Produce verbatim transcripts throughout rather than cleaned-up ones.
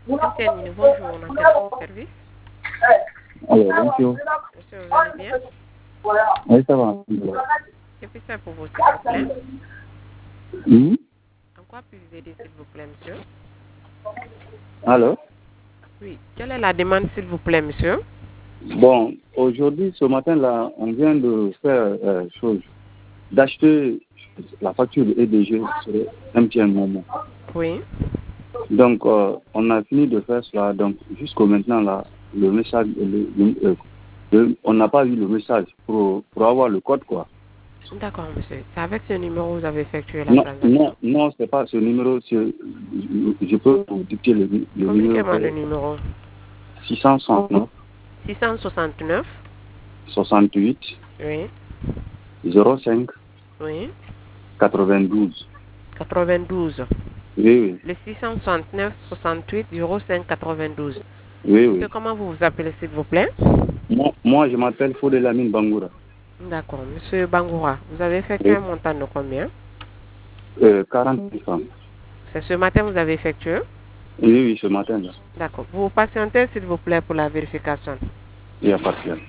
Antenne, bonjour, on appelle votre service. Alors, bonjour. Monsieur, vous allez bien? Oui, ça va. Que puis-je faire pour vous, s'il vous plaît? Hmm? En quoi puis-je vous aider, s'il vous plaît, monsieur? Alors? Oui. Quelle est la demande, s'il vous plaît, monsieur? Bon, aujourd'hui, ce matin-là, on vient de faire euh, chose, d'acheter la facture de E D G sur M T N Momo. Oui. Donc, euh, on a fini de faire cela. Donc, jusqu'au maintenant, là, le message, le, le, euh, le- on n'a pas eu le message pour, pour avoir le code, quoi. D'accord, monsieur. C'est avec ce numéro que vous avez effectué la Non, non, transaction? non, c'est pas ce numéro. c'est- Je, je peux vous dicter le, le numéro. Communiquez-moi le numéro. six cent soixante-neuf, six cent soixante-neuf. soixante-huit, Oui. zéro cinq, Oui. quatre-vingt-douze. quatre-vingt-douze. Oui, oui, Le six cent soixante-neuf soixante-huit zéro cinq quatre-vingt-douze. oui, Monsieur, oui. comment vous vous appelez, s'il vous plaît? Moi, moi je m'appelle Faudelamine Bangoura. D'accord. Monsieur Bangoura, vous avez effectué Oui. un montant de combien? Euh, quarante mille francs. C'est ce matin que vous avez effectué? Oui, oui, ce matin-là. D'accord. Vous patientez, s'il vous plaît, pour la vérification. Il n'y a pas de problème.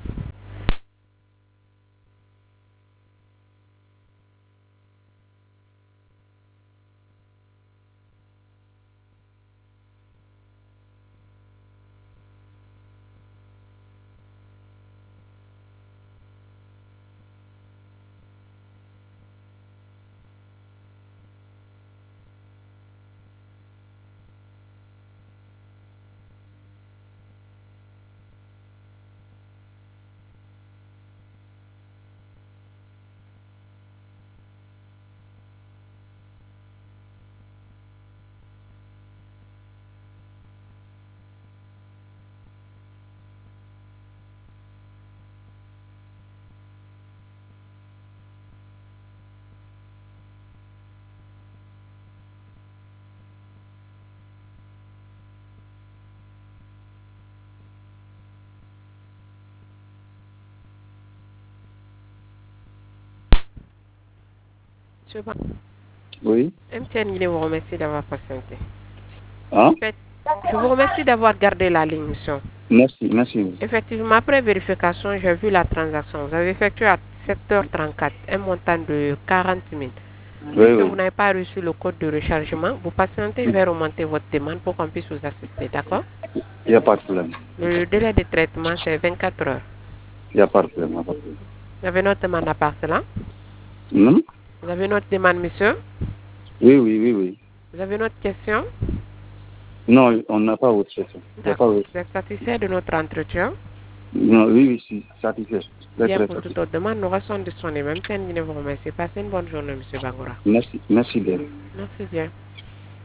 Monsieur Ban- Oui. M T N, je vous remercie d'avoir patienté. Hein? Fait- Je vous remercie d'avoir gardé la ligne, monsieur. Merci, merci. Effectivement, après vérification, j'ai vu la transaction. Vous avez effectué à sept heures trente-quatre un montant de quarante mille. Oui, Puisque oui. vous n'avez pas reçu le code de rechargement, vous patientez, je vais remonter votre demande pour qu'on puisse vous assister, d'accord? Il n'y a pas de problème. Le délai de traitement, c'est vingt-quatre heures. Il n'y a pas de problème. Il n'y a pas de problème. Vous avez notre demande à part cela? Hmm? Vous avez notre demande, monsieur? Oui, oui, oui, oui. Vous avez notre question? Non, on n'a pas autre question. Il n'y a pas D'accord. autre. Vous êtes satisfait de notre entretien? Non, oui, oui, si, satisfait. Très, Bien, très pour toute satisfait. autre demande, nous restons disponibles. Même si vous remercie. Passez une bonne journée, monsieur Bangoura. Merci, merci bien. Merci bien.